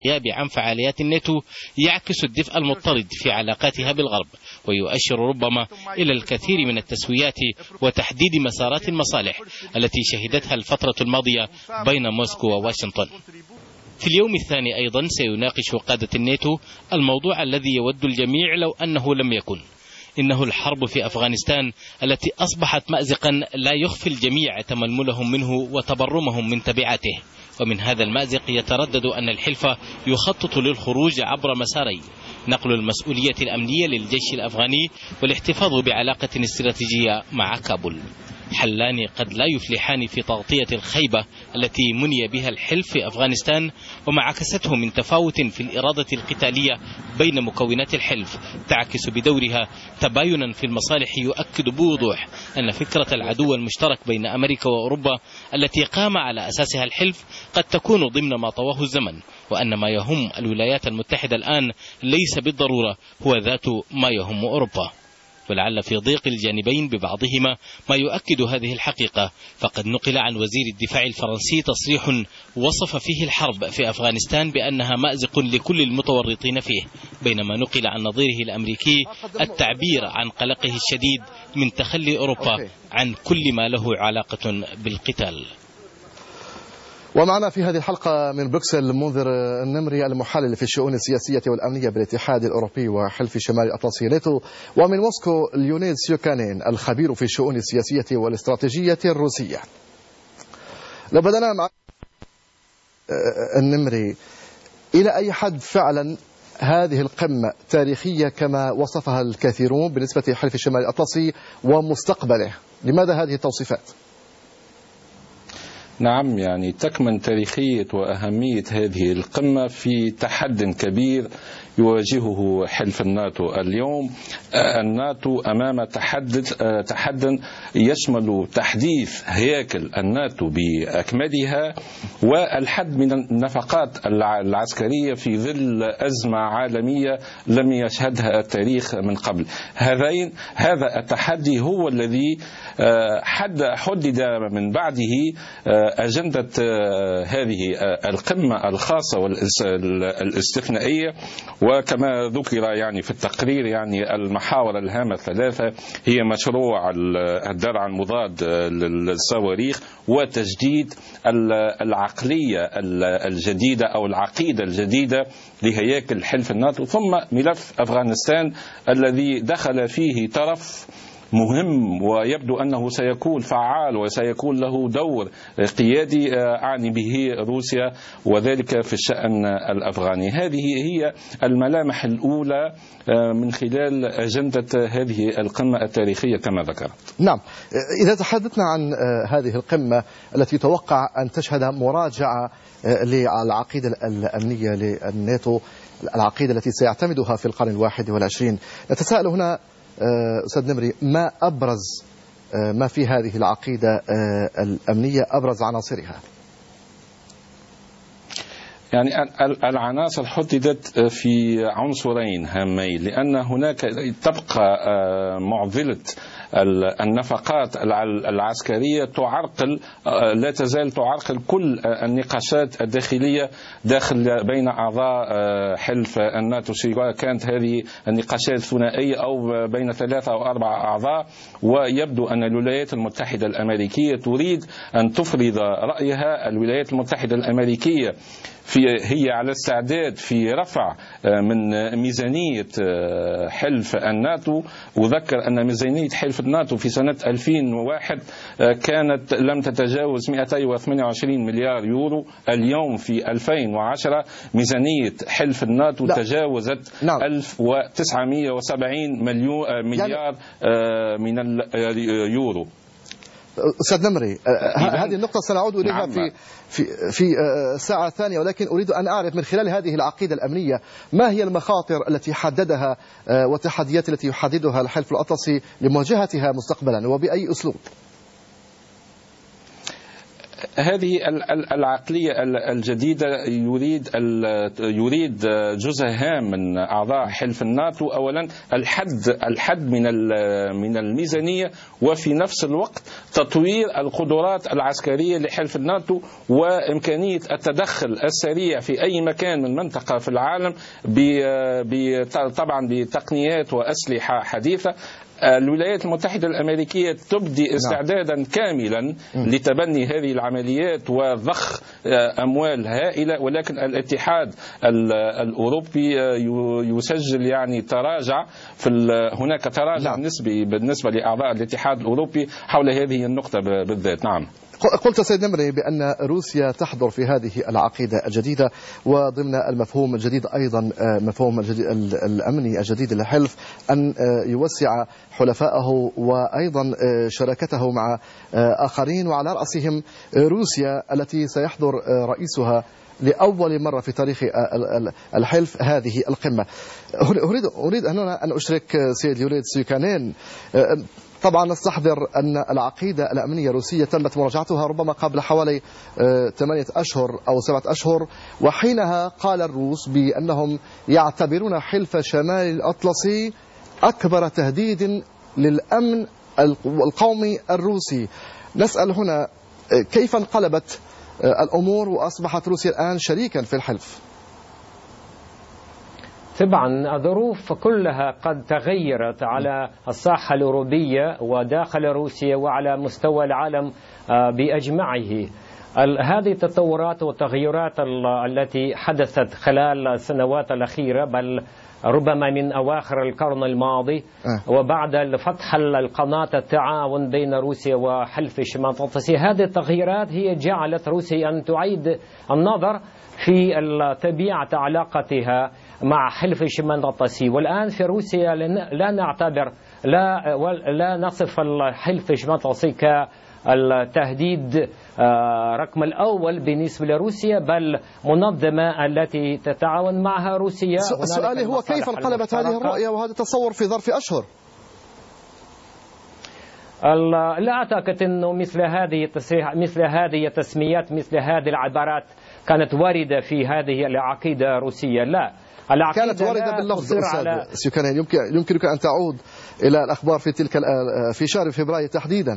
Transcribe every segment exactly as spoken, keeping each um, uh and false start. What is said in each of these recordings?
الغياب عن فعاليات الناتو يعكس الدفء المضطرد في علاقاتها بالغرب، ويؤشر ربما إلى الكثير من التسويات وتحديد مسارات المصالح التي شهدتها الفترة الماضية بين موسكو وواشنطن. في اليوم الثاني أيضا سيناقش قادة الناتو الموضوع الذي يود الجميع لو أنه لم يكن، إنه الحرب في أفغانستان التي أصبحت مأزقا لا يخفي الجميع تململهم منه وتبرمهم من تبعاته. ومن هذا المأزق يتردد أن الحلف يخطط للخروج عبر مسارين: نقل المسؤولية الأمنية للجيش الأفغاني والاحتفاظ بعلاقة استراتيجية مع كابول، حلان قد لا يفلحان في تغطية الخيبة التي مني بها الحلف في أفغانستان وما عكسته من تفاوت في الإرادة القتالية بين مكونات الحلف، تعكس بدورها تباينا في المصالح يؤكد بوضوح أن فكرة العدو المشترك بين أمريكا وأوروبا التي قام على أساسها الحلف قد تكون ضمن ما طواه الزمن، وأن ما يهم الولايات المتحدة الآن ليس بالضرورة هو ذات ما يهم أوروبا. ولعل في ضيق الجانبين ببعضهما ما يؤكد هذه الحقيقة، فقد نقل عن وزير الدفاع الفرنسي تصريح وصف فيه الحرب في أفغانستان بأنها مأزق لكل المتورطين فيه، بينما نقل عن نظيره الأمريكي التعبير عن قلقه الشديد من تخلي أوروبا عن كل ما له علاقة بالقتال. ومعنا في هذه الحلقة من بروكسل منذر النمري المحلل في الشؤون السياسية والأمنية بالاتحاد الأوروبي وحلف شمال الأطلسي ناتو، ومن موسكو ليونيد سيوكانين الخبير في الشؤون السياسية والاستراتيجية الروسية. لو بدأنا مع النمري، إلى أي حد فعلا هذه القمة تاريخية كما وصفها الكثيرون بالنسبة لحلف شمال الأطلسي ومستقبله؟ لماذا هذه التوصيفات؟ نعم، يعني تكمن تاريخية وأهمية هذه القمة في تحد كبير يواجهه حلف الناتو اليوم. الناتو أمام تحد تحد يشمل تحديث هياكل الناتو بأكملها والحد من النفقات العسكرية في ظل أزمة عالمية لم يشهدها التاريخ من قبل. هذين هذا التحدي هو الذي حد حدد من بعده أجندة هذه القمة الخاصة والاستثنائية. وكما ذكر يعني في التقرير، يعني المحاور الهامة الثلاثة هي مشروع الدرع المضاد للصواريخ، وتجديد العقلية الجديدة أو العقيدة الجديدة لهياكل حلف الناتو، ثم ملف أفغانستان الذي دخل فيه طرف مهم ويبدو أنه سيكون فعال وسيكون له دور قيادي أعني به روسيا، وذلك في الشأن الأفغاني. هذه هي الملامح الأولى من خلال أجندة هذه القمة التاريخية كما ذكرت. نعم، إذا تحدثنا عن هذه القمة التي توقع أن تشهد مراجعة للعقيدة الأمنية للناتو، العقيدة التي سيعتمدها في القرن الواحد والعشرين، نتساءل هنا أستاذ نمري، ما أبرز ما في هذه العقيدة الأمنية، أبرز عناصرها؟ يعني العناصر حددت في عنصرين هامين، لأن هناك تبقى معضلة النفقات العسكرية تعرقل لا تزال تعرقل كل النقاشات الداخلية داخل بين أعضاء حلف الناتو، سواء كانت هذه النقاشات ثنائية أو بين ثلاثة أو أربعة أعضاء. ويبدو أن الولايات المتحدة الأمريكية تريد أن تفرض رأيها. الولايات المتحدة الأمريكية في هي على استعداد في رفع من ميزانية حلف الناتو. أذكر أن ميزانية حلف الناتو في سنة ألفين وواحد كانت لم تتجاوز مئتين وثمانية وعشرين مليار يورو. اليوم في ألفين وعشرة ميزانية حلف الناتو لا. تجاوزت نعم. ألف وتسعمئة وسبعين مليار يعني... من اليورو. أستاذ نمري، هذه النقطة سنعود إليها نعم. في في في ساعة ثانية، ولكن أريد أن أعرف من خلال هذه العقيدة الأمنية ما هي المخاطر التي حددها والتحديات التي يحددها الحلف الأطلسي لمواجهتها مستقبلا، وبأي أسلوب؟ هذه العقلية الجديدة يريد يريد جزء هام من أعضاء حلف الناتو. أولا الحد الحد من من الميزانية، وفي نفس الوقت تطوير القدرات العسكرية لحلف الناتو وإمكانية التدخل السريع في أي مكان من منطقة في العالم طبعا بتقنيات وأسلحة حديثة. الولايات المتحدة الأمريكية تبدي استعدادا كاملا لتبني هذه العمليات وضخ أموال هائلة، ولكن الاتحاد الأوروبي يسجل يعني تراجع في هناك تراجع نسبي بالنسبة لأعضاء الاتحاد الأوروبي حول هذه النقطة بالذات. نعم. قلت سيد نمري بأن روسيا تحضر في هذه العقيدة الجديدة، وضمن المفهوم الجديد أيضا مفهوم الجديد الأمني الجديد للحلف أن يوسع حلفائه وأيضا شراكته مع آخرين، وعلى رأسهم روسيا التي سيحضر رئيسها لأول مرة في تاريخ الحلف هذه القمة. أريد أريد هنا أن أشرك سيد ليونيد سيوكانين. طبعا نستحضر أن العقيدة الأمنية الروسية تمت مراجعتها ربما قبل حوالي ثمانية أشهر أو سبعة أشهر، وحينها قال الروس بأنهم يعتبرون حلف شمال الأطلسي أكبر تهديد للأمن القومي الروسي. نسأل هنا كيف انقلبت الأمور وأصبحت روسيا الآن شريكا في الحلف؟ طبعا الظروف كلها قد تغيرت على الساحة الأوروبية وداخل روسيا وعلى مستوى العالم بأجمعه. هذه التطورات والتغيرات التي حدثت خلال السنوات الأخيرة، بل ربما من أواخر القرن الماضي وبعد فتح القناة التعاون بين روسيا وحلف شمال الأطلسي، هذه التغييرات هي جعلت روسيا أن تعيد النظر في طبيعة علاقتها مع حلف شمال الأطلسي. والآن في روسيا لا نعتبر لا لا نصف الحلف شمال الأطلسي كالتهديد رقم الأول بالنسبة لروسيا، بل منظمة التي تتعاون معها روسيا. سؤالي هو كيف انقلبت هذه الرؤية وهذا التصور في ظرف أشهر؟ لا أعتقد أنه مثل هذه مثل هذه التسميات مثل هذه العبارات كانت واردة في هذه العقيدة الروسية. لا، كانت واردة باللفظ. على... سيوكانين، يمكن يمكنك أن تعود إلى الأخبار في تلك في شهر فبراير تحديدا.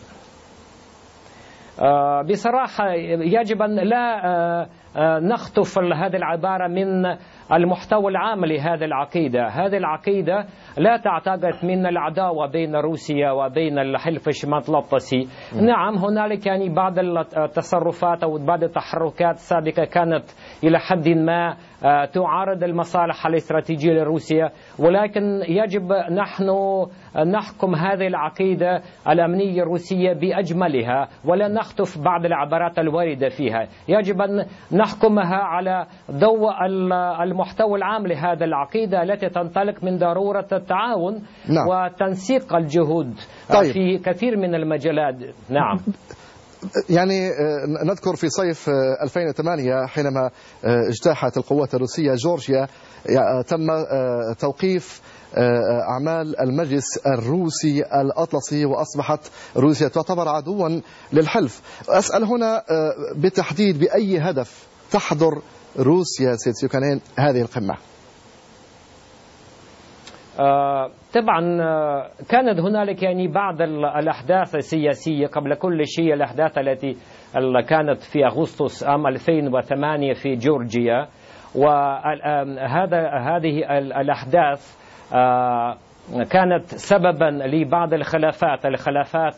بصراحة يجب أن لا نخطف هذه العبارة من المحتوى العام لهذه العقيدة. هذه العقيدة لا تعتقد من العداوة بين روسيا وبين الحلف شمال الأطلسي. نعم هنالك يعني بعض التصرفات أو بعض التحركات السابقة كانت إلى حد ما تعارض المصالح الاستراتيجية لروسيا، ولكن يجب نحن نحكم هذه العقيدة الأمنية الروسية بأجملها ولا نخطف بعض العبارات الواردة فيها. يجب أن نحكمها على ضوء المحتوى العام لهذه العقيدة التي تنطلق من ضرورة التعاون نعم. وتنسيق الجهود طيب. في كثير من المجالات. نعم. يعني نذكر في صيف ألفين وثمانية حينما اجتاحت القوات الروسية جورجيا تم توقيف أعمال المجلس الروسي الأطلسي وأصبحت روسيا تعتبر عدوا للحلف. أسأل هنا بالتحديد بأي هدف تحضر روسيا سيد سيوكانين هذه القمة؟ آه طبعا آه كانت هنالك يعني بعض الأحداث السياسية قبل كل شيء. الأحداث التي كانت في أغسطس عام ألفين وثمانية في جورجيا، وهذا هذه الأحداث آه كانت سببا لبعض الخلافات الخلافات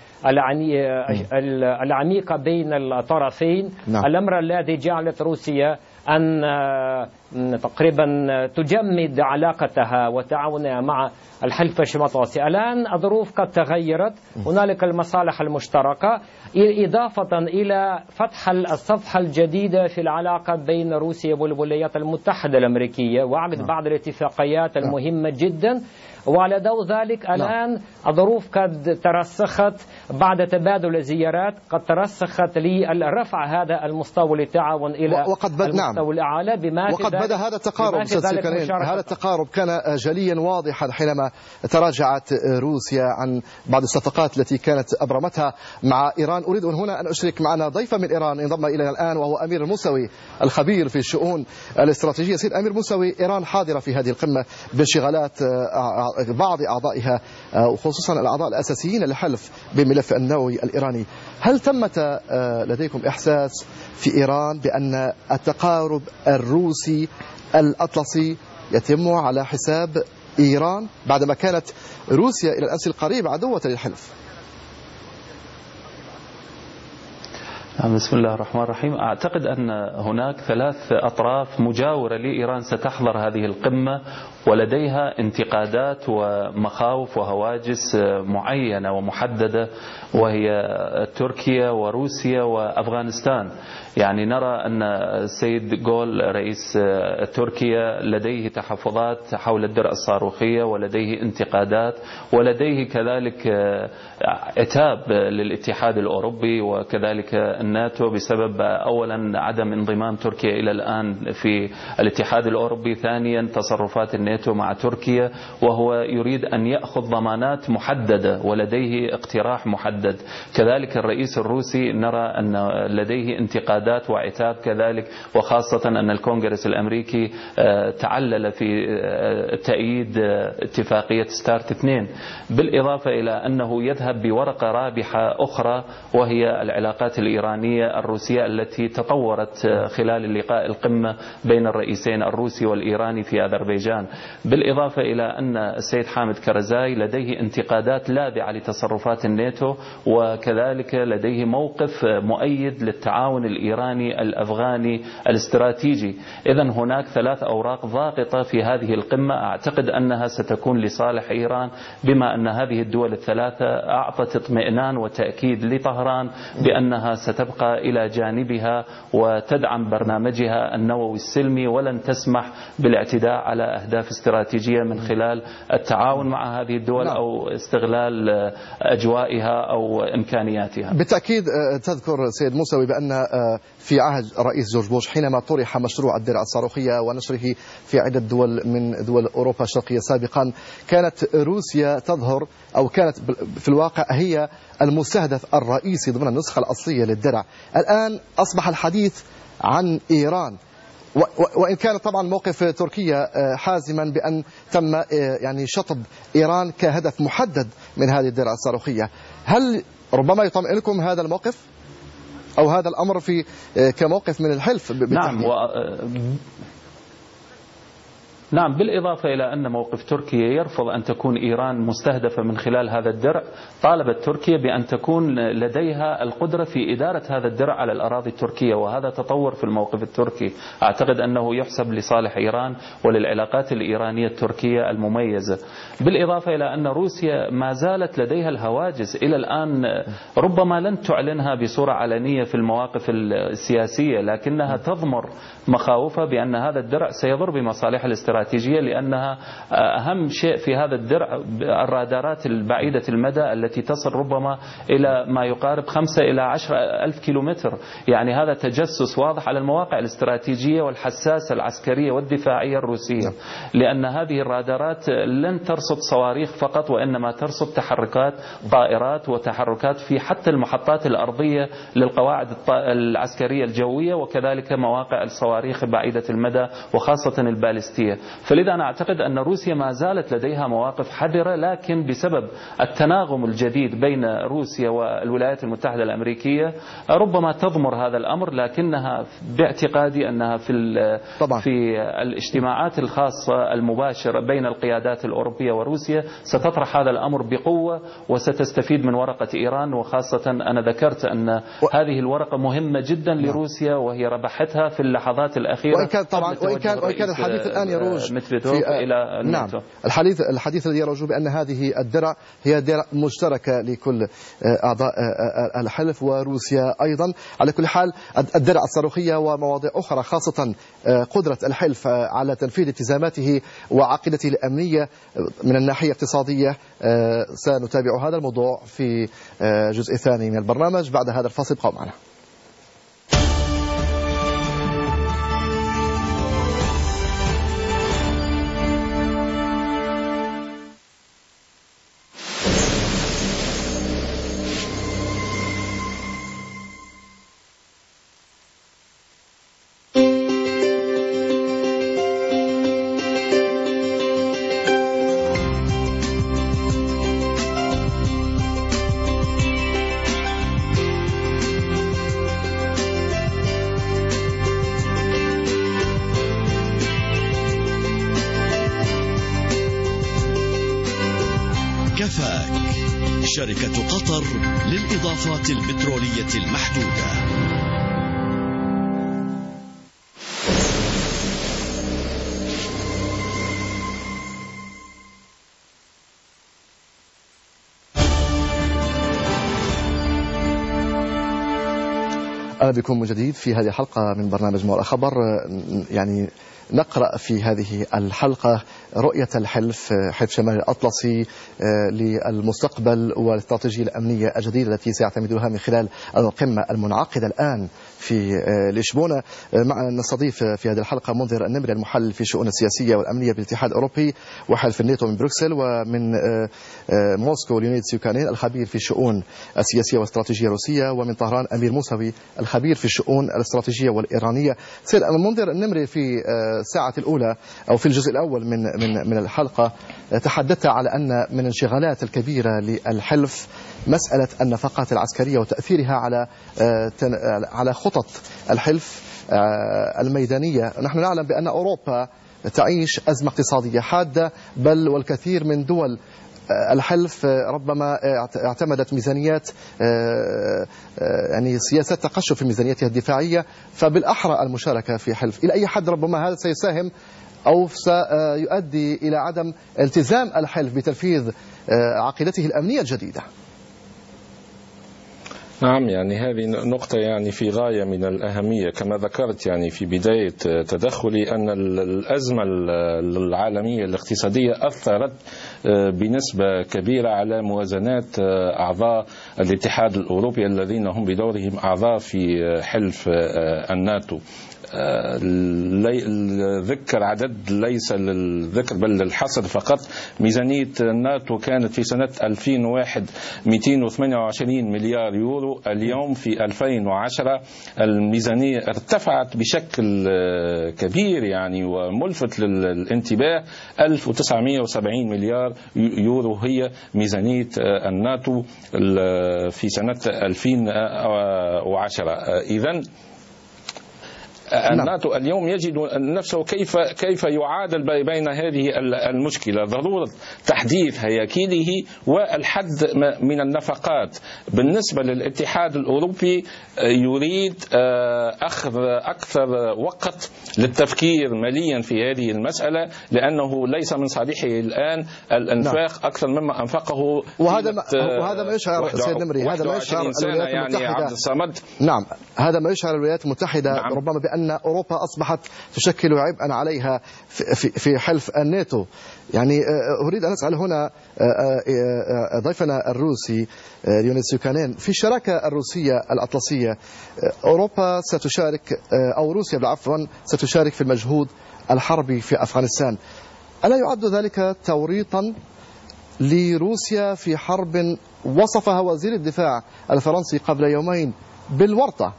العميقة بين الطرفين. نعم. الأمر الذي جعلت روسيا أن تقريبا تجمد علاقتها وتعاونها مع الحلف الشمال الأطلسي. الآن الظروف قد تغيرت، هنالك المصالح المشتركة إضافة إلى فتح الصفحة الجديدة في العلاقة بين روسيا والولايات المتحدة الأمريكية وعقد بعض الاتفاقيات المهمة جدا وعلى ضوء ذلك الآن الظروف قد ترسخت بعد تبادل الزيارات، قد ترسخت للرفع هذا المستوى للتعاون إلى وقد بد المستوى نعم. الأعلى. بما وقد بدأ هذا التقارب هذا التقارب كان جليا واضحا حينما تراجعت روسيا عن بعض الصفقات التي كانت أبرمتها مع إيران. أريد هنا أن أشرك معنا ضيفا من إيران انضم إلينا الآن، وهو أمير الموسوي الخبير في الشؤون الاستراتيجية. سيد أمير موسوي، إيران حاضرة في هذه القمة بانشغالات بعض أعضائها وخصوصا الأعضاء الأساسيين للحلف بالملف النووي الإيراني. هل تمت لديكم إحساس في إيران بأن التقارب الروسي الأطلسي يتم على حساب إيران بعدما كانت روسيا إلى الأمس القريب عدوة للحلف؟ بسم الله الرحمن الرحيم. أعتقد أن هناك ثلاث أطراف مجاورة لإيران ستحضر هذه القمة ولديها انتقادات ومخاوف وهواجس معينة ومحددة، وهي تركيا وروسيا وأفغانستان. يعني نرى أن السيد جول رئيس تركيا لديه تحفظات حول الدرع الصاروخية ولديه انتقادات ولديه كذلك عتاب للاتحاد الأوروبي وكذلك الناتو بسبب أولا عدم انضمام تركيا إلى الآن في الاتحاد الأوروبي، ثانيا تصرفات الناتو مع تركيا، وهو يريد أن يأخذ ضمانات محددة ولديه اقتراح محدد. كذلك الرئيس الروسي نرى أن لديه انتقادات وعتاب كذلك، وخاصة أن الكونغرس الأمريكي تعلل في تأييد اتفاقية ستارت اثنين، بالإضافة إلى أنه يذهب بورقة رابحة أخرى وهي العلاقات الإيرانية الروسية التي تطورت خلال اللقاء القمة بين الرئيسين الروسي والإيراني في أذربيجان. بالإضافة إلى أن السيد حامد كرزاي لديه انتقادات لاذعة لتصرفات الناتو، وكذلك لديه موقف مؤيد للتعاون الإيراني الأفغاني الاستراتيجي. إذن هناك ثلاث أوراق ضاغطة في هذه القمة، أعتقد أنها ستكون لصالح إيران، بما أن هذه الدول الثلاثة أعطت اطمئنان وتأكيد لطهران بأنها ستبقى إلى جانبها وتدعم برنامجها النووي السلمي، ولن تسمح بالاعتداء على أهداف استراتيجية من خلال التعاون مع هذه الدول أو استغلال أجوائها أو إمكانياتها. بالتأكيد تذكر سيد موسوي بأن في عهد رئيس جورج بوش حينما طرح مشروع الدرع الصاروخية ونشره في عدة دول من دول أوروبا الشرقية سابقا، كانت روسيا تظهر أو كانت في الواقع هي المستهدف الرئيسي ضمن النسخة الأصلية للدرع. الآن أصبح الحديث عن إيران، وإن كان طبعا موقف تركيا حازما بأن تم يعني شطب إيران كهدف محدد من هذه الدرع الصاروخية. هل ربما يطمئنكم هذا الموقف أو هذا الأمر في كموقف من الحلف بالتحديد؟ نعم و... نعم، بالإضافة إلى أن موقف تركيا يرفض أن تكون إيران مستهدفة من خلال هذا الدرع، طالبت تركيا بأن تكون لديها القدرة في إدارة هذا الدرع على الأراضي التركية، وهذا تطور في الموقف التركي أعتقد أنه يحسب لصالح إيران وللعلاقات الإيرانية التركية المميزة. بالإضافة إلى أن روسيا ما زالت لديها الهواجس إلى الآن، ربما لن تعلنها بصورة علنية في المواقف السياسية، لكنها تضمر مخاوفها بأن هذا الدرع سيضر بمصالح الاستراتيجية، لأنها أهم شيء في هذا الدرع الرادارات البعيدة المدى التي تصل ربما إلى ما يقارب خمسة إلى عشرة ألف كيلومتر. يعني هذا تجسس واضح على المواقع الاستراتيجية والحساسة العسكرية والدفاعية الروسية، لأن هذه الرادارات لن ترصد صواريخ فقط، وإنما ترصد تحركات طائرات وتحركات في حتى المحطات الأرضية للقواعد العسكرية الجوية، وكذلك مواقع الصواريخ بعيدة المدى وخاصة البالستية. فلذا أنا أعتقد أن روسيا ما زالت لديها مواقف حذرة، لكن بسبب التناغم الجديد بين روسيا والولايات المتحدة الأمريكية ربما تضمر هذا الأمر، لكنها باعتقادي أنها في في الاجتماعات الخاصة المباشرة بين القيادات الأوروبية وروسيا ستطرح هذا الأمر بقوة وستستفيد من ورقة إيران، وخاصة أنا ذكرت أن هذه الورقة مهمة جدا لروسيا وهي ربحتها في اللحظات الأخيرة. وإن كان طبعا وإن كان, وإن كان الحديث الآن يروج يروج ميدفيدوف إلى الناتو. نعم الحديث الحديث الذي يروج بأن هذه الدرع هي درع مشتركة لكل أعضاء الحلف وروسيا أيضا. على كل حال الدرع الصاروخية ومواضيع أخرى خاصة قدرة الحلف على تنفيذ التزاماته وعقيدته الأمنية من الناحية الاقتصادية، سنتابع هذا الموضوع في جزء ثاني من البرنامج بعد هذا الفاصل. ابقوا معنا. كفاك شركة قطر للإضافات البترولية المحدودة. أهلا بكم من جديد في هذه الحلقة من برنامج ما وراء الخبر. يعني نقرأ في هذه الحلقة رؤية الحلف حلف شمال الأطلسي للمستقبل والاستراتيجية الأمنية الجديدة التي سيعتمدها من خلال القمة المنعقدة الآن في لشبونة. معنا نستضيف في هذه الحلقة منذر النمري المحلل في الشؤون السياسية والأمنية بالاتحاد الأوروبي وحلف الناتو من بروكسل، ومن موسكو ليونيد سيوكانين الخبير في الشؤون السياسية والاستراتيجية الروسية، ومن طهران أمير موسوي الخبير في الشؤون الاستراتيجية والإيرانية. سيد منذر النمري، في الساعة الأولى أو في الجزء الأول من من من الحلقة تحدثت على أن من الانشغالات الكبيرة للحلف مسألة النفقات العسكرية وتأثيرها على على خطط الحلف الميدانية. نحن نعلم بأن أوروبا تعيش أزمة اقتصادية حادة، بل والكثير من دول الحلف ربما اعتمدت ميزانيات يعني سياسات تقشف في ميزانيتها الدفاعية، فبالأحرى المشاركة في حلف إلى أي حد ربما هذا سيساهم أو سيؤدي إلى عدم التزام الحلف بتنفيذ عقيدته الأمنية الجديدة. نعم، يعني هذه نقطة يعني في غاية من الأهمية. كما ذكرت يعني في بداية تدخلي أن الأزمة العالمية الاقتصادية أثرت بنسبة كبيرة على موازنات أعضاء الاتحاد الأوروبي الذين هم بدورهم أعضاء في حلف الناتو. ذكر عدد ليس للذكر بل للحصر فقط. ميزانية الناتو كانت في سنة ألفين وواحد مئتين وثمانية وعشرين مليار يورو، اليوم في ألفين وعشرة الميزانية ارتفعت بشكل كبير يعني وملفت للانتباه. ألف وتسعمئة وسبعين مليار يورو هي ميزانية الناتو في سنة ألفين وعشرة. إذن الناتو اليوم يجد نفسه كيف كيف يعادل بين هذه المشكلة، ضرورة تحديث هياكله والحد من النفقات. بالنسبة للاتحاد الأوروبي يريد أخذ أكثر وقت للتفكير ماليا في هذه المسألة، لأنه ليس من صالحه الآن الانفاق أكثر مما أنفقه. وهذا ما وهذا ما يشعر سيد نمري، هذا ما يشعر الولايات المتحدة. يعني عبد الصمد. نعم، هذا ما يشعر الولايات المتحدة. نعم. ربما بأن أوروبا أصبحت تشكل عبئا عليها في في حلف الناتو. يعني أريد أن أسأل هنا ضيفنا الروسي ليونيد سيوكانين، في الشراكة الروسية الأطلسية أوروبا ستشارك أو روسيا بالعفو ستشارك في المجهود الحربي في أفغانستان. ألا يعد ذلك توريطا لروسيا في حرب وصفها وزير الدفاع الفرنسي قبل يومين بالورطة؟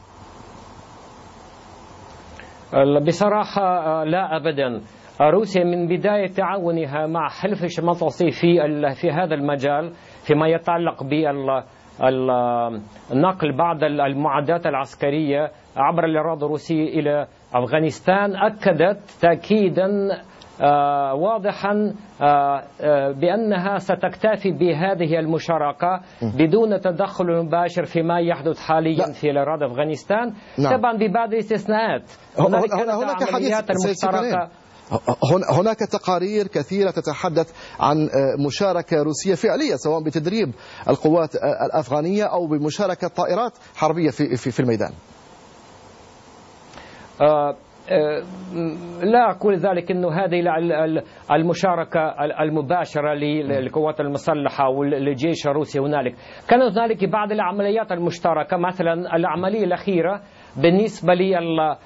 بصراحة لا أبدا. روسيا من بداية تعاونها مع حلف الشمال الأطلسي في في هذا المجال فيما يتعلق بنقل بعض المعدات العسكرية عبر الإراده الروسية إلى أفغانستان أكدت تأكيدا واضحا بأنها ستكتفي بهذه المشاركة بدون تدخل مباشر فيما يحدث حاليا لا. في الإراده أفغانستان. نعم. طبعا ببعض الاستثناءات. هناك حديث المشتركة هناك تقارير كثيرة تتحدث عن مشاركة روسية فعلية سواء بتدريب القوات الأفغانية أو بمشاركة طائرات حربية في في الميدان. آه لا أقول ذلك أنه هذه المشاركة المباشرة للقوات المسلحة والجيش الروسي هنالك. كانت هنالك بعض العمليات المشتركة، مثلا العملية الأخيرة بالنسبة لي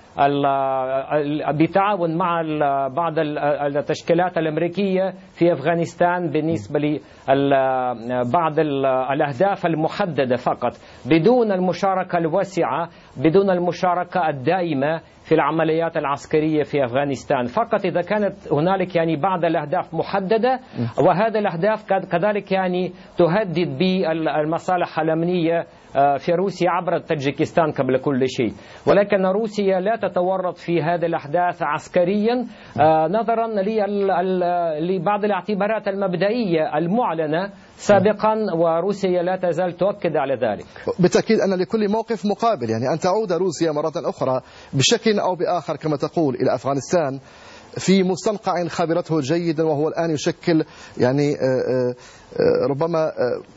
بتعاون مع بعض التشكيلات الأمريكية في أفغانستان بالنسبة لبعض الأهداف المحددة فقط، بدون المشاركة الواسعة، بدون المشاركة الدائمة في العمليات العسكرية في أفغانستان. فقط إذا كانت هنالك يعني بعض الأهداف محددة، وهذه الأهداف كذلك يعني تهدد بالمصالح الأمنية في روسيا عبر تاجيكستان قبل كل شيء. ولكن روسيا لا تتورط في هذه الأحداث عسكريا نظرا لبعض الاعتبارات المبدئية المعلنة سابقا، وروسيا لا تزال تؤكد على ذلك. بالتأكيد أن لكل موقف مقابل، يعني أن تعود روسيا مرة أخرى بشكل أو بآخر كما تقول إلى أفغانستان في مستنقع خبرته جيدا، وهو الآن يشكل يعني ربما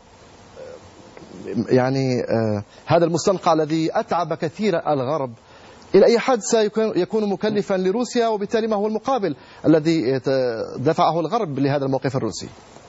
يعني هذا المستنقع الذي أتعب كثير الغرب إلى أي حد سيكون مكلفا لروسيا، وبالتالي ما هو المقابل الذي دفعه الغرب لهذا الموقف الروسي؟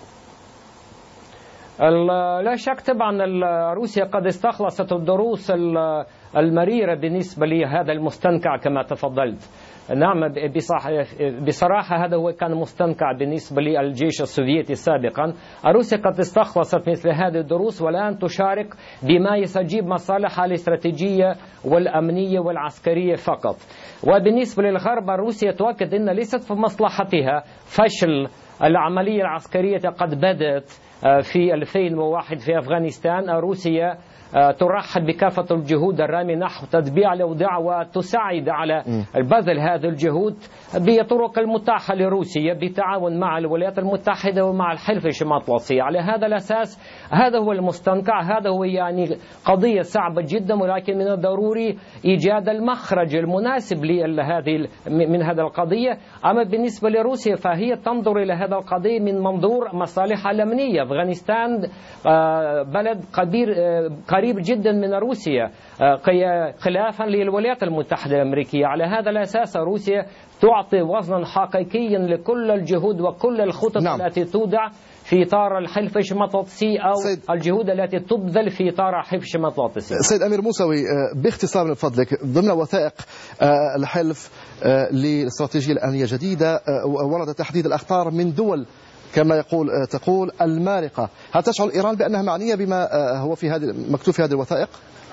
لا شك طبعا روسيا قد استخلصت الدروس المريرة بالنسبة لهذا المستنقع كما تفضلت. نعم بصراحة هذا هو كان مستنقع بالنسبة للجيش السوفيتي سابقا. روسيا قد استخلصت مثل هذه الدروس والآن تشارك بما يستجيب مصالحها الاستراتيجية والأمنية والعسكرية فقط. وبالنسبة للغرب روسيا تؤكد أن ليست في مصلحتها فشل العملية العسكرية قد بدأت في ألفين وواحد في أفغانستان. روسيا ترحب بكافة الجهود الرامية نحو تطبيع الأوضاع وتساعد على بذل هذه الجهود بطرق المتاحة لروسيا بالتعاون مع الولايات المتحدة ومع الحلف الشمال الأطلسي. على هذا الأساس هذا هو المستنقع، هذا هو يعني قضية صعبة جدا، ولكن من الضروري إيجاد المخرج المناسب لهذه من هذا القضية. أما بالنسبة لروسيا فهي تنظر إلى هذا القضية من منظور مصالحها الأمنية. أفغانستان بلد كبير قريب جدا من روسيا خلافا للولايات المتحدة الأمريكية. على هذا الأساس روسيا تعطي وزنا حقيقيا لكل الجهود وكل الخطط نعم. التي توضع في إطار الحلف الشمال الأطلسي أو الجهود التي تبذل في إطار حلف الشمال الأطلسي. سيد أمير موسوي، باختصار من فضلك، ضمن وثائق الحلف للاستراتيجية الأمنية الجديدة ورد تحديد الأخطار من دول كما يقول تقول المارقة. هل تشعر إيران بأنها معنية بما هو في هذه مكتوب في هذه الوثائق؟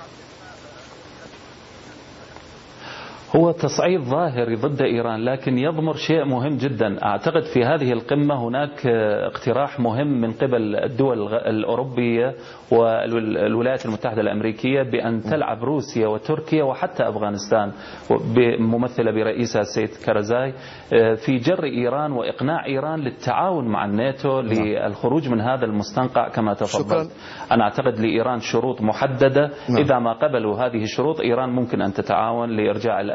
هو تصعيد ظاهري ضد إيران، لكن يضمر شيء مهم جدا. أعتقد في هذه القمة هناك اقتراح مهم من قبل الدول الأوروبية والولايات المتحدة الأمريكية بأن تلعب روسيا وتركيا وحتى أفغانستان ممثلة برئيسها السيد كارزاي في جر إيران وإقناع إيران للتعاون مع الناتو للخروج من هذا المستنقع كما تفضلت. أنا أعتقد لإيران شروط محددة، إذا ما قبلوا هذه الشروط إيران ممكن أن تتعاون لإرجاع